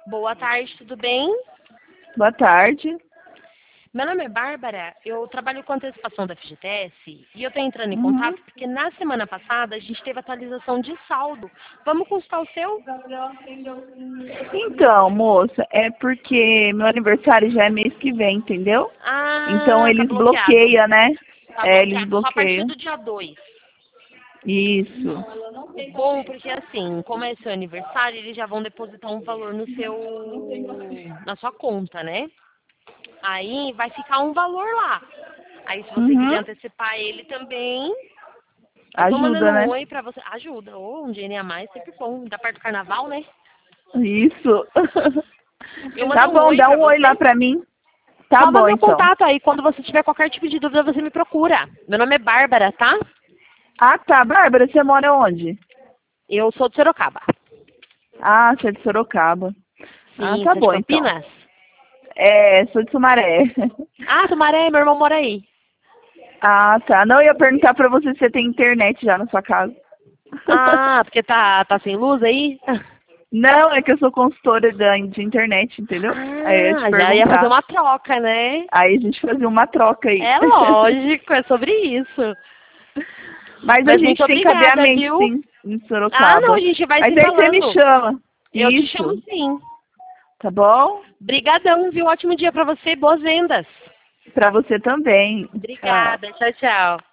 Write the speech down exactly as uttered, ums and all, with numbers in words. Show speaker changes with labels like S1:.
S1: Boa tarde, tudo bem?
S2: Boa tarde.
S1: Meu nome é Bárbara, eu trabalho com antecipação da F G T S e eu estou entrando em
S2: Uhum.
S1: contato porque na semana passada a gente teve atualização de saldo. Vamos consultar o seu?
S2: Então, moça, é porque meu aniversário já é mês que vem, entendeu? Então
S1: Ah, tá
S2: eles
S1: bloqueado.
S2: bloqueiam, né?
S1: Tá
S2: É, eles
S1: bloqueado só a partir
S2: bloqueiam.
S1: do dia dois.
S2: Isso.
S1: Bom, porque assim, como é seu aniversário, eles já vão depositar um valor no seu, na sua conta, né? Aí vai ficar um valor lá. Aí se você quiser
S2: Uhum.
S1: antecipar ele também, eu tô mandando
S2: Ajuda,
S1: um
S2: né?
S1: oi pra você. Ajuda, ou um dinheirinho a mais, sempre bom. Da parte do carnaval, né?
S2: Isso.
S1: Eu
S2: Tá
S1: mandei um
S2: bom,
S1: oi
S2: dá
S1: pra
S2: um oi lá
S1: você.
S2: pra mim. Tá
S1: Salva
S2: bom,
S1: meu
S2: então.
S1: contato aí. Quando você tiver qualquer tipo de dúvida, você me procura. Meu nome é Bárbara, tá?
S2: Ah, tá. Bárbara, você mora onde?
S1: Eu sou de Sorocaba.
S2: Ah, você é de Sorocaba. Ah,
S1: Sim,
S2: tá
S1: você é de
S2: bom, então.
S1: Campinas?
S2: É, sou de Sumaré.
S1: Ah, Sumaré, meu irmão mora aí.
S2: Ah, tá. Não, eu ia perguntar pra você se você tem internet já na sua casa.
S1: Ah, porque tá, tá sem luz aí?
S2: Não, é que eu sou consultora da, de internet, entendeu? Aí eu ia te
S1: Ah, já ia fazer
S2: perguntar.
S1: uma troca, né?
S2: Aí a gente fazia uma troca aí.
S1: É lógico, é sobre isso.
S2: Mas a
S1: Mas muito
S2: gente tem
S1: obrigada,
S2: cabeamento,
S1: viu?
S2: sim, em
S1: Ah, não, a
S2: Sorocaba.
S1: gente vai
S2: Mas
S1: se
S2: aí você me
S1: falando.
S2: chama.
S1: Eu te chamo
S2: Isso.
S1: sim.
S2: Tá bom?
S1: Brigadão, viu? Ótimo dia pra você, boas vendas.
S2: Pra você também. Tchau.
S1: Obrigada, tchau, tchau.